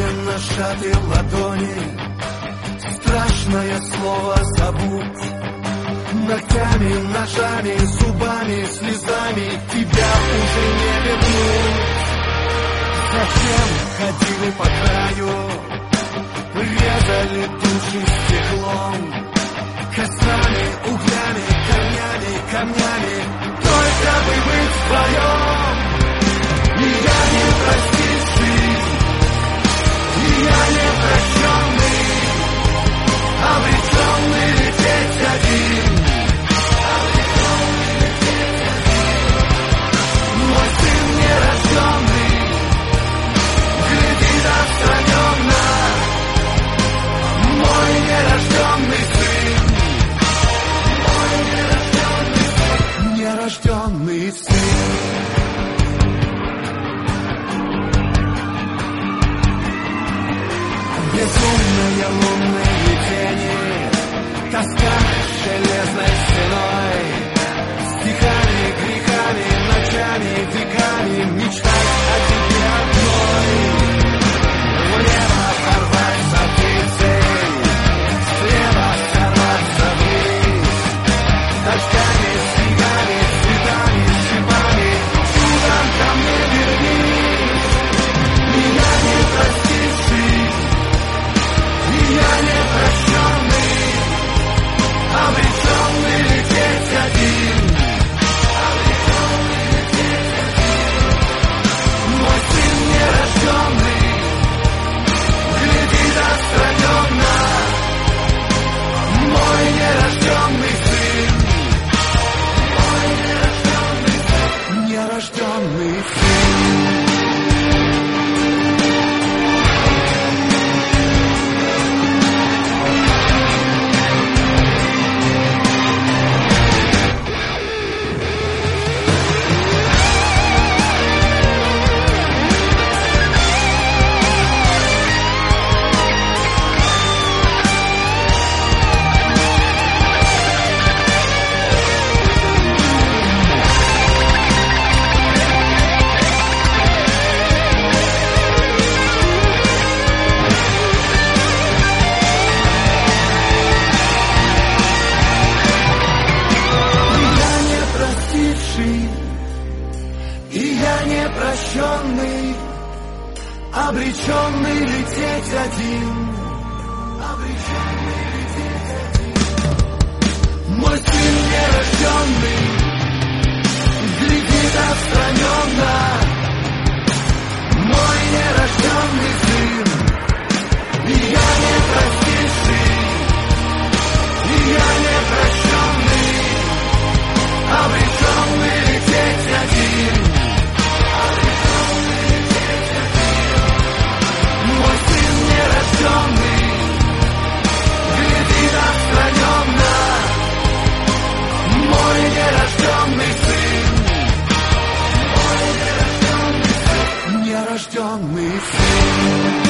медленно сжаты ладони. Страшное слово забудь. Ногтями, ножами, зубами, слезами тебя уже не вернуть. Зачем ходили по краю, резали души стеклом, кострами, углями, камнями, камнями, только бы быть вдвоем. И я не простивший, и я не прощенный, обреченный лететь один. Мой сын нерожденный глядит отстраненно, мой нерожденный сын, мой нерожденный сын. Безумные лунные тени, тоска железной стеной, стихами, грехами, ночами, веками мечтать о тебе одной. В небо порваться птицей, слева сорваться вниз, дождями, снегами, цветами, шипами, чудом ко мне вернись. Меня не простивший, я не прощенный, обреченный лететь один. Мой сын нерожденный глядит отстраненно, мой нерожденный сын, мой нерожденный сын. Обреченный лететь один, обреченный лететь один. Мой сын нерожденный глядит отстраненно, мой нерожденный сын. И я не простивший, и я не прощенный, обреченный лететь один. Мой сын нерожденный глядит отстраненно, мой нерожденный сын, мой нерожденный сын.